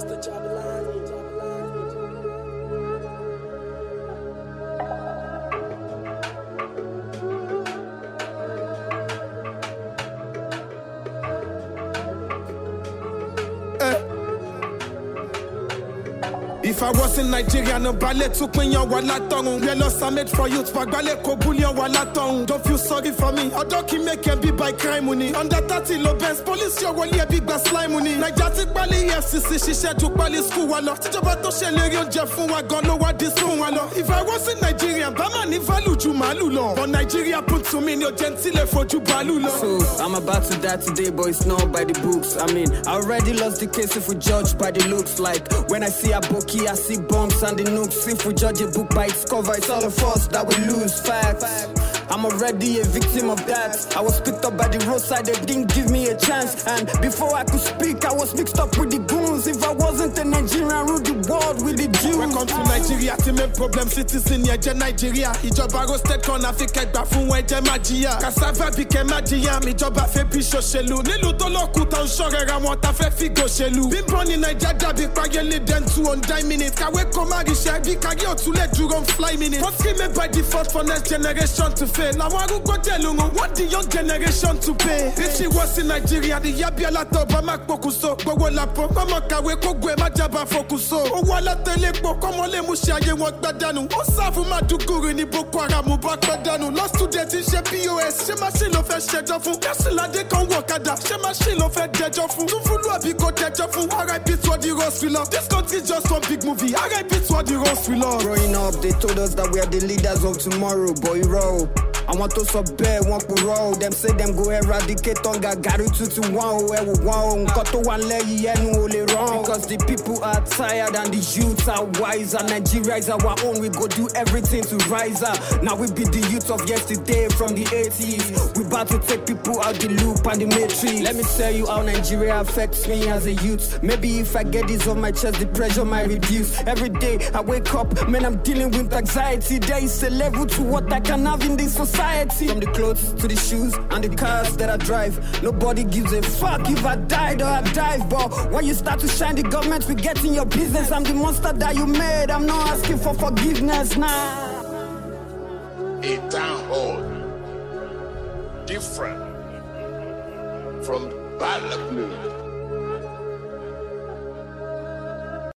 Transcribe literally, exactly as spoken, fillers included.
Mister Jabalani, If I was in Nigeria, no ballet to pin your walatong. We lost I made for youth, but ballet ko bullion walatong. Don't feel sorry for me. I don't keep making be by crime money. Under thirty low best police, your wali a big bass slime money. Nigeria Bali F C C, she said to Bali school walo. Tijoba to shele Jeff fun wa gone no what this fun walo. If I was in Nigeria, Bama ni value ju malulo. But Nigeria put to me no gentile for ju balulo. So I'm about to die today, but it's not by the books. I mean, I already lost the case if we judge by the looks. Like when I see a Boki, I see bombs and the nukes. If we judge a book by its cover, it's all of us that we lose. Facts. I'm already a victim of that. I was picked up by the roadside, they didn't give me a chance. And before I could speak, I was mixed up with the goons. If I wasn't a Nigerian, rule the world with the Jews. Welcome to Nigeria, team a problem citizen, yeah, Nigeria. Ijoba roasted corn, Africa, Bafun, Weje Magia. Cassava became Magia, mi joba fe pisho shelu. Nilu to lokuta unshore ramota fe figo shelu. Been born in Nigeria, be pageli den two on nine minutes. Kawe komari shabi kagi otule duron fly minutes. What's given by default for next generation to fail? Now I go tell what the young generation to pay. If she was in Nigeria, the Yabia Lato, Bamak Pokuso, Bogolapo, Mamakawe, Kogwe, Majaba Fokuso, Owala Telepo, Komole Mushaye, what Badanu, Osafu Madukuru, ni Boko Haram, Bakadanu, lost to death in P O S, Shemashil of a Shedofu, Kasila de Konwakada, Shemashil of a Dejofu, Tufulu Abiko Dejofu, I repeat what the Ross we love. This country just one big movie, I repeat what the Ross we love. Growing up, they told us that we are the leaders of tomorrow, boy, roll. I want to sub one for roll. Them say them go eradicate on Gagaru two to one where we want. Got to one leg and only wrong. Because the people are tired and the youths are wiser. Nigeria is our own. We go do everything to rise up. Now we be the youth of yesterday from the eighties. We about to take people out the loop and the matrix. Let me tell you how Nigeria affects me as a youth. Maybe if I get this on my chest, the pressure might reduce. Every day I wake up, man, I'm dealing with anxiety. There is a level to what I can have in this society. From the clothes to the shoes and the cars that I drive, nobody gives a fuck if I died or I dive. But when you start to shine, the government will get in your business. I'm the monster that you made. I'm not asking for forgiveness now. Nah. A town hall different from Balaklund.